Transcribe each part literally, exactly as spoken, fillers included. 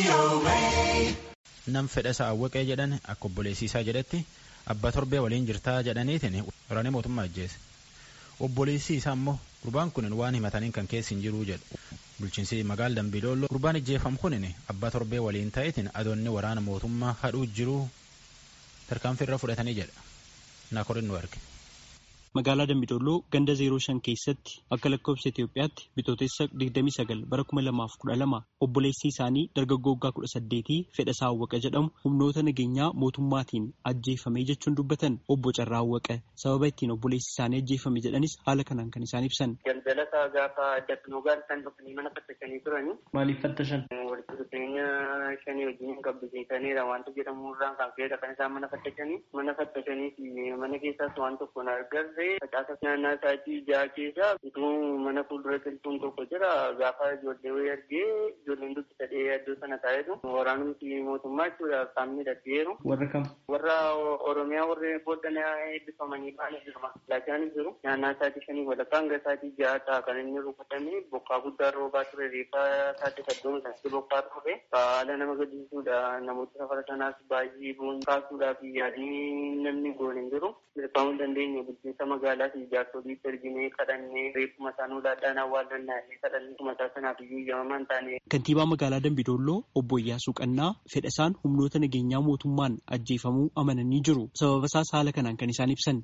Nam fedhasaa awwaqee jedhan akka obboleessiisaa jedhetti abbaa torbee waliin jirtaa jedhaniitiin waraanee mootummaa ajjeese. Obboleessi isaa immoo gurbaan kun waan himataniin kan keessi hin jiruu jedhu. Bulchiinsi magaalaa Dambidolloo gurbaan ajjeefam kun abbaa torbee waliin ta'eetiin adoonni waraana mootummaa hadhuu jiruu tarkaanfii irra fudhatanii jedha. Naakorin nu arge. Magaalaa Dambidolloo ganda zeeroo shan keessatti akka lakkoofsa Itoophiyaatti bitootessa digdamii sagal bara kuma lamaaf kudha lama obboleessi isaanii dargaggoo waggaa kudha saddeetii Fedhasaa Awwaqa jedhamu humnoota nageenyaa mootummaatiin ajjeefame jechuun dubbatan. Obbo Carraa Awwaqa sababa ittiin obboleessi isaanii ajjeefame jedhanis haala kanaan kan isaan ibsan. Galgala gaafa dafnoo gaarisan dhufanii mana fattasanii turani. Maaliif fattashan? Walitti dhufeenya shanii wajjin qabbiseetaniidha wanta jedhamu irraan kan fedha kan isaan mana fattasanii mana fattasanii fi mana keessaas waan tokko na agarre. Facaasa naannaa isaatii jaha keessa utuu mana fuuldura qilxuun tokko jira gaafa ijoollee wayii argee ijoolleen dubbi sadee iddoo sana taa'etu waraanumti mootummaa jechuudha qaamni hidhateeru. Warra kam? Warra Oromiyaa warri booddana eebbifamanii ba'anii jirma. Laachaan jiru naannaa isaatii shanii walakkaa hanga isaatii jaha ta'a kan inni rukutame bokkaa guddaa roobaa ture reeffa isaatti saddoon isaatti bokkaa ture haala nama gaddisiisuudha. Namoota safara sanaas baay'ee bu'uun kaasuudhaaf yaadni namni goone hin jiru. Milkaa'uu hin dandeenye bulchiinsa magaalaa fi ijaarsolii erginee kadhannee reeffuma isaanii ulaadhaan awwaalannaa kadhannee kumataa sanaaf iyyuu eeyyamamaa hin taane. Kantiibaa magaalaa Dambidolloo obbo Iyyaasuu Qannaa Fedhasaan humnoota nageenyaa mootummaan ajjeefamuu amananii jiru. Sababa isaas haala kanaan kan isaan ibsan.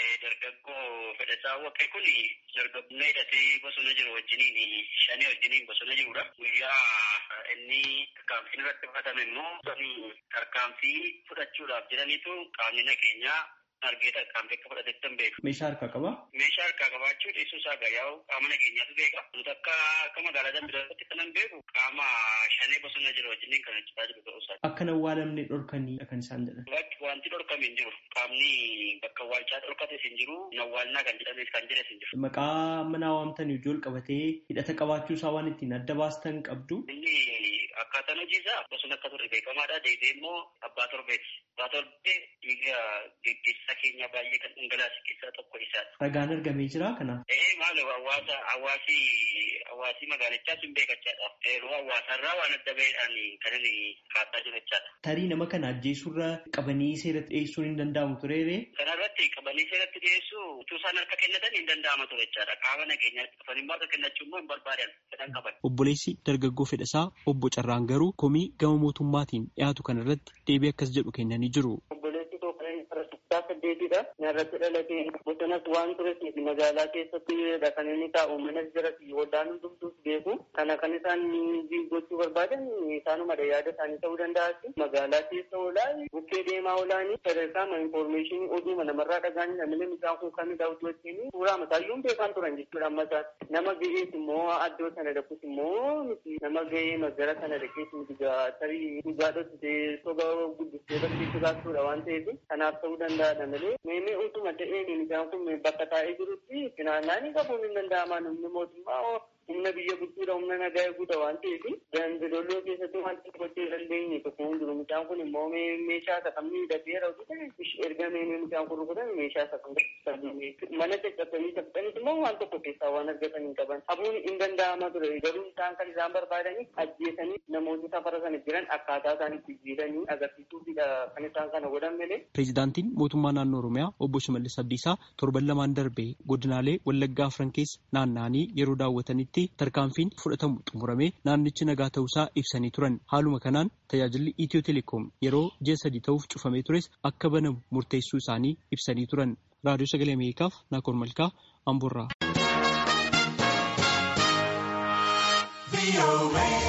Dargaggoo Fedhasaa Awwaqee kun dargaggoo hidhatee bosona jiru wajjiniin shanii wajjiniin bosona jirudha. Guyyaa inni tarkaanfiin irratti fudhatame immoo tarkaanfii fudhachuudhaaf jiraniitu qaamni nageenyaa argee tarkaanfii akka fudhatetti hin beeku. Meeshaa harkaa qabaa? Meeshaa harkaa qabaachuu dhiisuu isaa gayaa'u qaama nageenyaatu beeka. Nuti akka akka magaalaa Dambidollootti kan hin beeku qaama shanee bosona jiru wajjiniin kan hojjetaa jiru ta'uu isaa. Akka hin awwaalamne dhorkanii kan isaan jedhan. Wanti dhorkame hin jiru. Qaamni bakka awwaalchaa dhorkates hin jiru. Nawwaalnaa kan jedhames kan jedhes hin jiru. Maqaa mana waamtan ijool qabatee hidhata qabaachuu isaa waan ittiin adda baastan qabdu. Inni akkaataan hojii isaa bosona akka turre beekamaadha. Deebi'ee immoo abbaa torbeeti. Abbaa torbee dhiiga gaggeessaa keenya baay'ee kan dhangalaase keessaa tokko isaadha. Ragaan argamee jira kanaaf. Ee maal hawaasa hawaasi hawaasi magaalichaas hin beekachaadha. Yeroo hawaasarraa waan adda baheedhaan kan inni kaasaa jiru jechaadha. Tarii nama kana ajjeesurra qabanii seeratti dhiyeessuun hin danda'amu tureere. Kanarratti qabanii seeratti dhiyeessuu utuu isaan harka kennatan hin danda'ama ture jechaadha. Qaama nageenyaatti dhufanii immoo harka kennachuu immoo hin barbaadan fedhan qaban. Obboleessi dargaggoo Fedhasaa obbo Carraan garuu komii gama mootummaatiin dhiyaatu kanarratti deebii akkas jedhu kennanii jiru. Saddeetidha. Narratti dhalatee bosonas waan tureef magaalaa keessatti kan inni taa'u manas jira oddaan hundumtuus beeku. Kana kan isaan gochuu barbaadan isaanumadha yaada isaanii ta'uu danda'a. Magaalaa keessa oolaa bukkee deemaa oolaanii sadarkaa infoormeeshinii oduuma namarraa dhagaanii namni isaan kun kamidha utuu wajjin suuraa mataayyuun beekaan turan jechuudha ammasaa. Nama ga'ees immoo addoo sana dhaquus immoo miti nama ga'ee magara sana dhaqees miti tarii dhugaa dhoksitee soba guddistee barsiisuu baasuudha waan ta'eef kanaaf ta'uu danda'a. Meemee utuma ta'een isaan kun bakka taa'ee jirutti naannaan qabuun hin danda'aman humni mootummaa humna biyya guddaadha humna nagaa eeguudha waan ta'eef Dambidolloo keessatti wanti gochuu dandeenye tokko hin jiru. Mucaan kun immoo meeshaa sakamni hidhatee raawwatu erga meemee mucaan kun rukutan meeshaa sakamni mana caccabsanii caccabsanii immoo waan tokko keessaa waan argatan hin qaban. Hafuun hin danda'ama ture garuu isaan kan isaan barbaadanii ajjeesanii namoota safara sana jiran akkaataa isaan itti jiidhanii agarsiisuufidha kan isaan kana godhan malee. Pireezidaantiin mootummaa naannoo Oromiyaa obbo Shimallis Abdiisaa torban lamaan darbee godinaalee Wallaggaa afran keessa naanna'anii yeroo daawwatanitti tarkaanfiin fudhatamu xumuramee naannichi nagaa ta'uusaa ibsanii turan. Haaluma kanaan tajaajilli Itiyoo Telekoom yeroo ji'a sadii ta'uuf cufamee tures akka banamu murteessuu isaanii ibsanii turan. Raadiyoo Sagalee Ameerikaaf Naakoor Malkaa Amboorraa.